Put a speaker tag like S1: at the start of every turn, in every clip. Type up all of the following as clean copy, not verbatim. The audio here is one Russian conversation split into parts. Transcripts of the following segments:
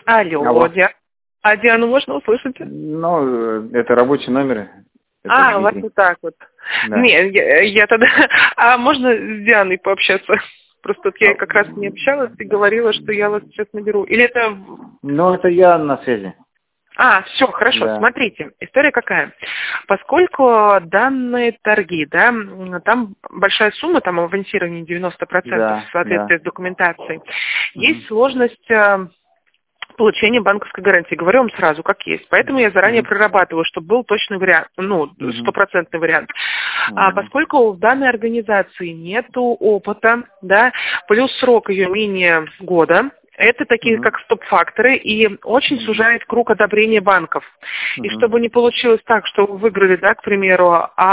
S1: Алло,
S2: Алло.
S1: А Диану можно услышать?
S2: Ну, это рабочий номер. Это
S1: У вас
S2: Дмитрий.
S1: вот так вот.
S2: Да.
S1: Не, я тогда... А можно с Дианой пообщаться? Просто вот я как раз не общалась и говорила, что я вас сейчас наберу. Или это...
S2: Ну, это я на связи.
S1: Все, хорошо.
S2: Да.
S1: Смотрите, история какая. Поскольку данные торги, да, там большая сумма, там авансирование 90%
S2: Да,
S1: в соответствии
S2: да.
S1: с документацией, есть
S2: Мгм.
S1: сложность получения банковской гарантии. Говорю вам сразу, как есть. Поэтому я заранее
S2: Мгм.
S1: прорабатываю, чтобы был точный вариант,
S2: Мгм.
S1: стопроцентный вариант. А
S2: Ага.
S1: поскольку в данной организации нету опыта, да, плюс срок ее менее года, это такие
S2: Мгм.
S1: как стоп-факторы и очень
S2: Мгм.
S1: сужает круг одобрения банков. И
S2: Мгм.
S1: чтобы не получилось так, что вы выиграли, да, к примеру,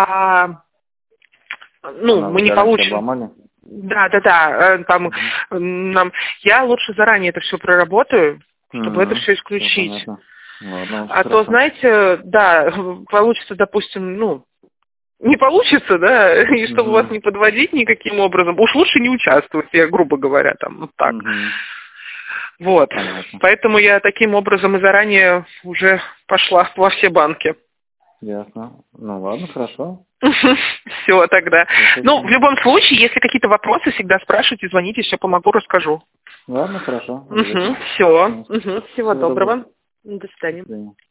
S2: А нас
S1: мы не
S2: гарантию
S1: получим.
S2: обломали?
S1: Да, там
S2: Мгм.
S1: нам я лучше заранее это все проработаю, чтобы это все
S2: Все
S1: исключить.
S2: понятно. Ладно, очень
S1: А то,
S2: хорошо.
S1: знаете, да, получится, допустим, не получится, да, и чтобы вас
S2: Мгм.
S1: не подводить никаким образом, уж лучше не участвовать, я грубо говоря, там, вот так.
S2: Мгм.
S1: Вот.
S2: Понятно.
S1: Поэтому я таким образом и заранее уже пошла во все банки.
S2: Ясно. Ну ладно, хорошо.
S1: Все тогда. В
S2: Слушайте.
S1: любом случае, если какие-то вопросы, всегда спрашивайте, звоните, все помогу, расскажу.
S2: Ладно, хорошо. Обязательно.
S1: Все.
S2: Ну,
S1: Всего
S2: всего доброго.
S1: доброго. До
S2: До
S1: свидания.
S2: свидания.